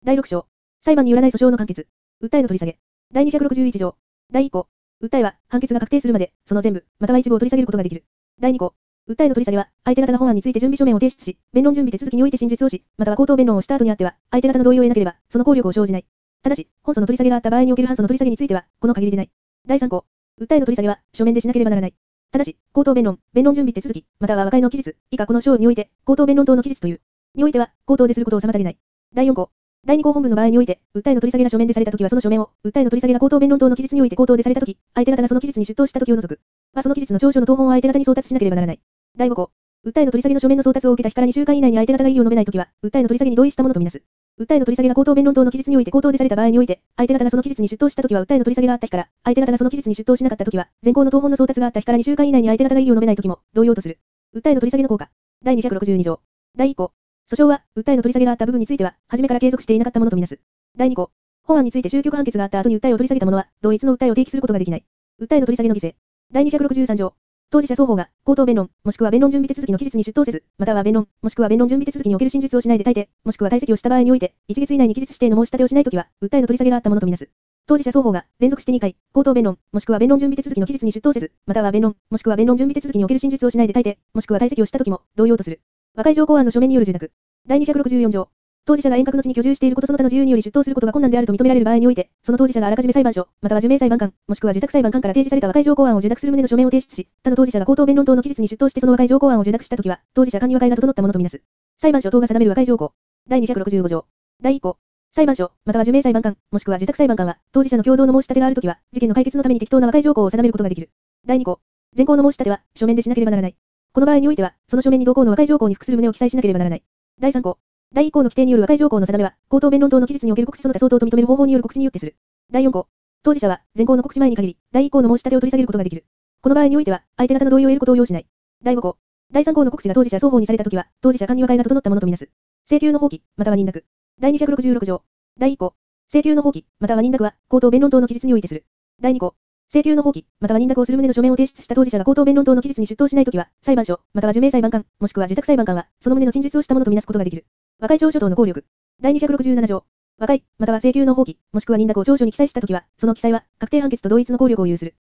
第6章。裁判によらない訴訟の判決。訴えの取り下げ。第261条。第1項。訴えは、判決が確定するまで、その全部、または一部を取り下げることができる。第2項。訴えの取り下げは、相手方が本案について準備書面を提出し、弁論準備手続きにおいて真実をし、または口頭弁論をした後にあっては、相手方の同意を得なければ、その効力を生じない。ただし、本訴の取り下げがあった場合における反訴の取り下げについては、この限りでない。第3項。訴えの取り下げは、書面でしなければならない。ただし、口頭弁論、弁論準備手続き、または和解の期日、以下この章において、口頭弁論等の期日という。においては、口頭ですることを妨げない。第4項。第2項本文の場合において、訴えの取り下げが書面でされたときはその書面を、訴えの取り下げが口頭弁論等の期日において口頭でされたとき、相手方がその期日に出頭したときを除く。はその期日の調書の当本を相手方に送達しなければならない。第5項。訴えの取り下げの書面の送達を受けた日から2週間以内に相手方が異議を述べないときは、訴えの取り下げに同意したものとみなす。訴えの取り下げが口頭弁論等の期日において口頭でされた場合において、相手方がその期日に出頭したときは訴えの取り下げがあった日から、相手方がその期日に出頭しなかったときは、前項の当本の送達があった日から2週間以内に相手方が異議を述べないときも、同様とする。訴えの取り下げの効果。第262条。第1項。訴訟は、訴えの取り下げがあった部分については、初めから継続していなかったものとみなす。第2項。本案について終局判決があった後に訴えを取り下げた者は、同一の訴えを提起することができない。訴えの取り下げの犠牲。第263条。当事者双方が、口頭弁論、もしくは弁論準備手続きの期日に出頭せず、または弁論、もしくは弁論準備手続きにおける真実をしないで退廷、もしくは退席をした場合において、1月以内に期日指定の申し立てをしないときは、訴えの取り下げがあったものとみなす。当事者双方が、連続して2回、口頭弁論、もしくは弁論準備手続きの期日に出頭せず、または弁論、もしくは弁論準備手続きにおける真実をしないで退廷、もしくは退席をしたときも、同様とする。和解条項案の書面による受諾。第264条。当事者が遠隔の地に居住していることその他の自由により出頭することが困難であると認められる場合において、その当事者があらかじめ裁判所、または受命裁判官、もしくは受託裁判官から提示された和解条項案を受諾する旨の書面を提出し、他の当事者が口頭弁論等の期日に出頭してその和解条項案を受諾したときは、当事者間に和解が整ったものとみなす。裁判所等が定める和解条項。第265条。第1項。裁判所、または受命裁判官、もしくは受託裁判官は、当事者の共同の申し立てがあるときは、事件の解決のために適当な和解条項を定めることができる。第2項。前項の申し立ては、書面でしなければならない。この場合においては、その書面に同項の和解条項に服する旨を記載しなければならない。第3項。第1項の規定による和解条項の定めは、口頭弁論等の期日における告知その他相当と認める方法による告知によってする。第4項。当事者は、前項の告知前に限り、第1項の申し立てを取り下げることができる。この場合においては、相手方の同意を得ることを要しない。第5項。第3項の告知が当事者双方にされたときは、当事者間に和解が整ったものとみなす。請求の放棄、または認諾。第266条。第1項。請求の放棄、または認諾は、口頭弁論等の期日においてする。第2項。請求の放棄、または認諾をする旨の書面を提出した当事者が口頭弁論等の期日に出頭しないときは、裁判所、または受命裁判官、もしくは受託裁判官は、その旨の陳述をしたものとみなすことができる。和解調書等の効力。第267条。和解、または請求の放棄、もしくは認諾を調書に記載したときは、その記載は、確定判決と同一の効力を有する。